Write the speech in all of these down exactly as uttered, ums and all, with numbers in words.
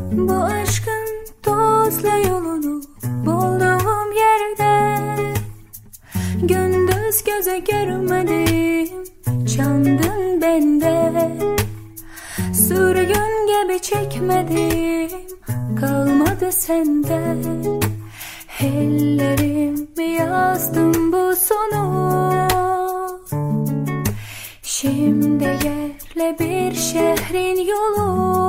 Bu aşkın tozla yolunu bulduğum yerde, gündüz göze görmedim, çandın bende. Sürgün gibi çekmedim, kalmadı sende. Ellerimi yazdım bu sonu. Şimdi yerle bir şehrin yolu.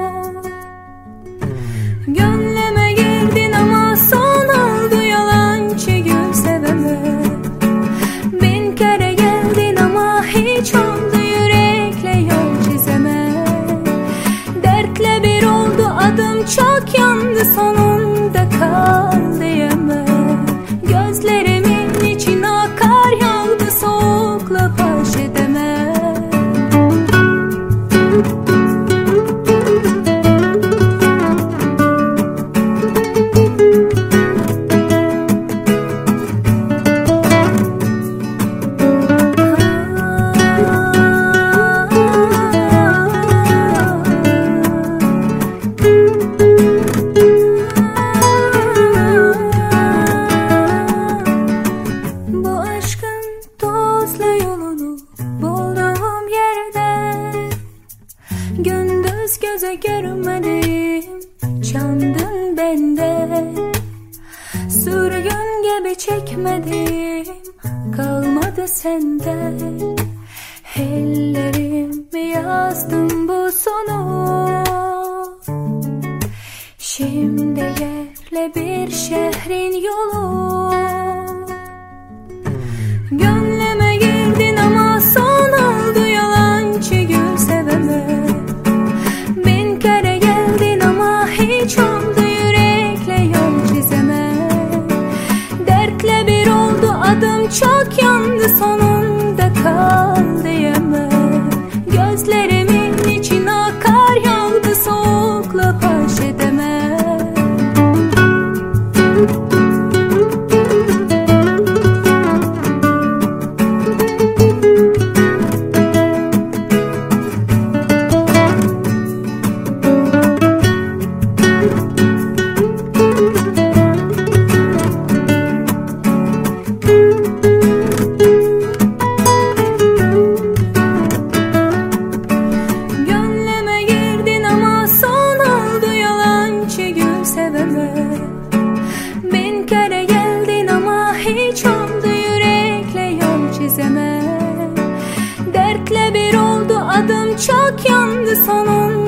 Gönlüme girdin ama son oldu yalancı gül seveme. Bin kere geldin ama hiç oldu yürekle yol çizeme. Dertle bir oldu adım çok yandı, sonunda kal diyeme. Gözlerimin içine akar yağdı, soğukla baş edeme. Gündüz göze görmedim, çandın bende. Sürgün gibi çekmedim, kalmadı sende. Ellerimi yazdım bu sonu. Şimdi yerle bir şehrin yolu. Gönlüme girdin ama son oldu yalancı gül seveme. Bin kere geldin ama hiç oldu yürekle yol çizeme. Dertle bir oldu adım çok yandı, sonunda kal diyeme. Gözlerimin içine akar yağdı, soğukla baş edeme. Bin kere geldin ama hiç oldu yürekle yol çizeme. Dertle bir oldu adım çok yandı, sonunda